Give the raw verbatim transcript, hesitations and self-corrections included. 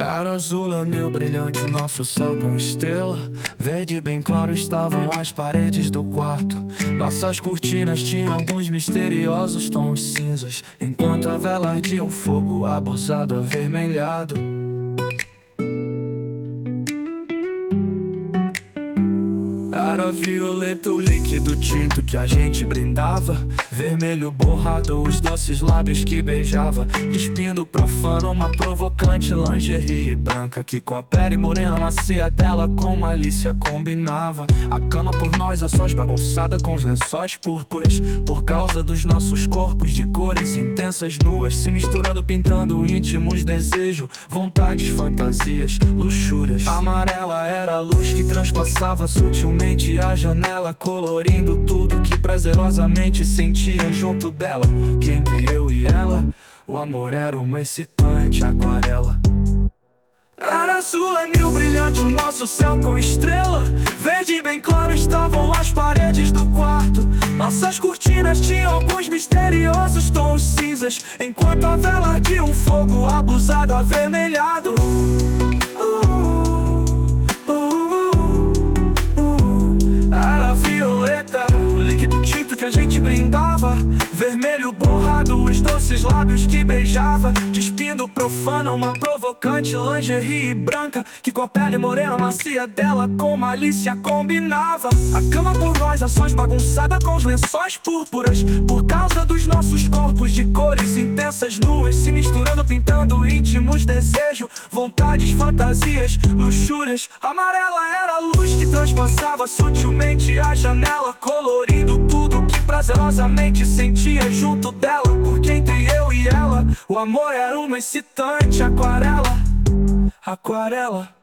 Era azul, anil brilhante, nosso céu com estrela. Verde bem claro estavam as paredes do quarto. Nossas cortinas tinham alguns misteriosos tons cinzas, enquanto a vela ardia um fogo abusado avermelhado. Era violeta o líquido tinto que a gente brindava, vermelho borrado os doces lábios que beijava, despindo profano uma provocante lingerie branca que com a pele morena macia dela com malícia combinava. A cama por nós a sós bagunçada com os lençóis púrpuras, por causa dos nossos corpos de cores intensas nuas, se misturando pintando íntimos desejos, vontades, fantasias, luxúrias. Amarela era a luz que transpassava sutilmente a janela, colorindo tudo que prazerosamente sentia junto dela. Que entre eu e ela, o amor era uma excitante aquarela. Era azul, anil brilhante, o nosso céu com estrela. Verde bem claro estavam as paredes do quarto. Nossas cortinas tinham alguns misteriosos tons cinzas, enquanto a vela ardia um fogo abusado avermelhado. Que a gente brindava, vermelho borrado os doces lábios que beijava, despindo profana uma provocante lingerie branca que com a pele morena macia dela com malícia combinava. A cama por nós a sós bagunçada com os lençóis púrpuras, por causa dos nossos corpos de cores intensas nuas, se misturando pintando íntimos desejos, vontades, fantasias, luxúrias. Amarela era a luz que transpassava sutilmente a janela, colorindo tudo que prazerosamente sentia junto dela. Porque entre eu e ela, o amor era uma excitante aquarela. Aquarela.